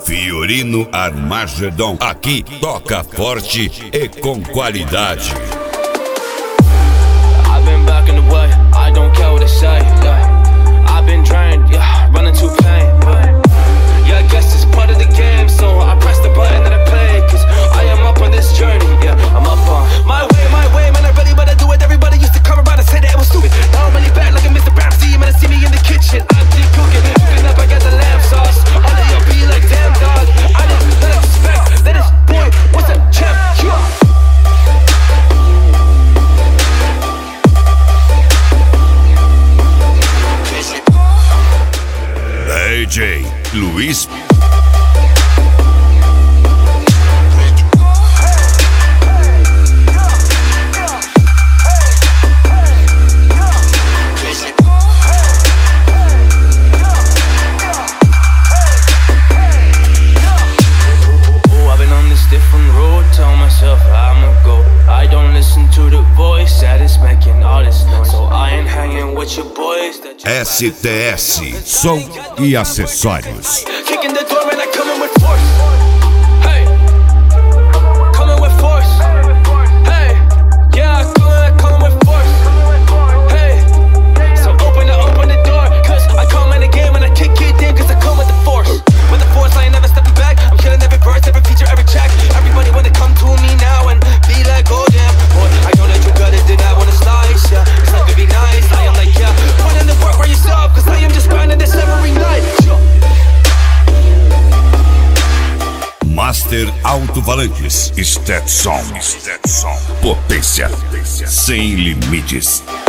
Fiorino Armagedon. Aqui toca forte e com qualidade. I've been back in the way, I don't care what they say, yeah. I've been drained, yeah, running to pain, yeah, I guess it's part of the game, so I press the button that I play, cause I am up on this journey, yeah, I'm up on my way, man, I really wanna do it. Everybody used to come around and say that it was stupid. Now I'm really back like a Mr. Ramsey, man, I see me in the kitchen, I'm deep cooking up, I got the lamb sauce, all of y'all be like, damn dog, I didn't expect that this boy was a champ, yeah. DJ Luiz. STS, som e acessórios. Alto-falantes, Stetson, potência sem limites.